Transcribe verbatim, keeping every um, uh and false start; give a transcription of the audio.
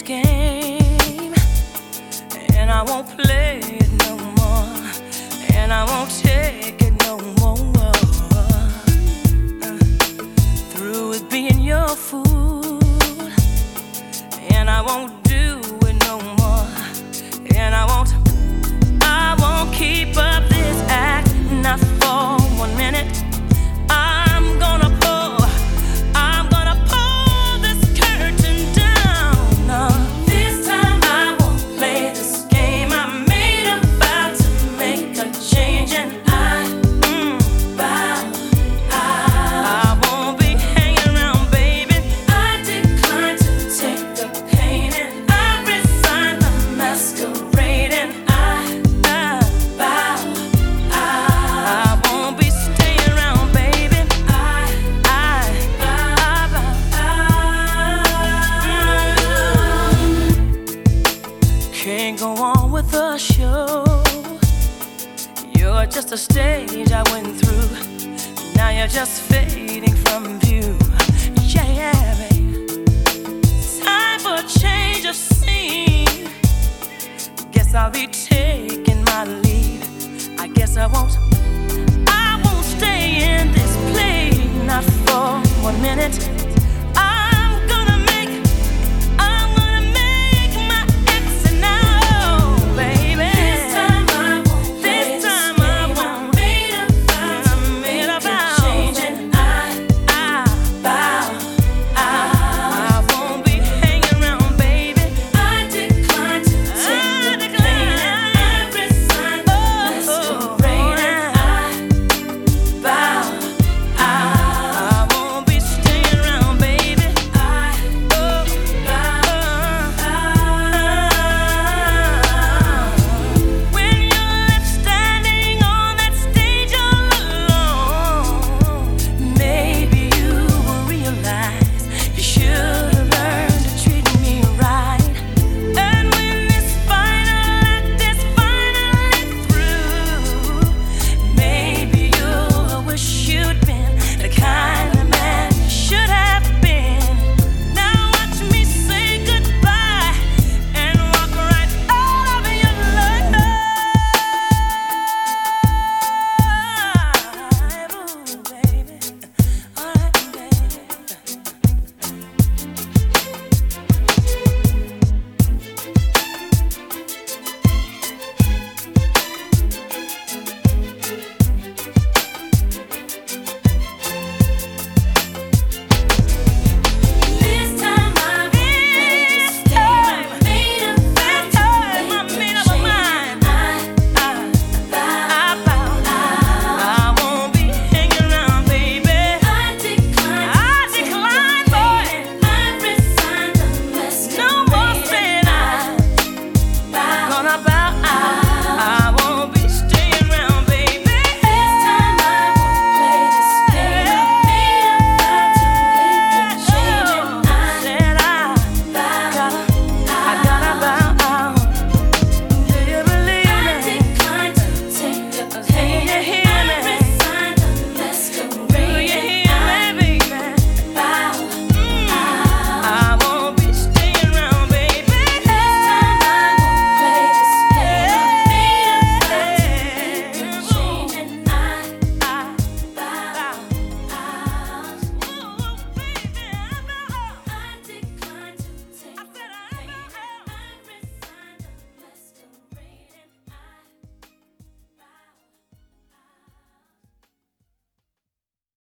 game, and I won't play it no more, and I won't take it no more. Uh, through with being your fool, and I won't do it no more, and I won't, I won't keep up this act, not for one minute. I'm gonna pull, I'm gonna pull this curtain down. No, this time I won't play this game. I made a vow to make a change, and I mm, vow I, I won't be hanging around, baby. I decline to take the pain, and I resign the masquerade, and I, I vow I, I won't be staying around, baby. I, I, I vow I can't go on with the show. You're just a stage I went through. Now you're just fading from view. Yeah, yeah, babe. Time for a change of scene. Guess I'll be taking my leave. I guess I won't, I won't stay in this play, not for one minute. I'm gonna make, I'm gonna make my exit now, baby. This time I won't, this time I won't. I made a vow to change, and I, I vow I, I won't be hanging around, baby. I decline to take the pain, and I resign the masquerade, and I vow I, I won't be staying around, baby. I, oh, when you're left standing on that stage all alone, maybe you will realize you should have learned to treat me right. And when this final act is finally through, maybe you'll wish you'd been the kind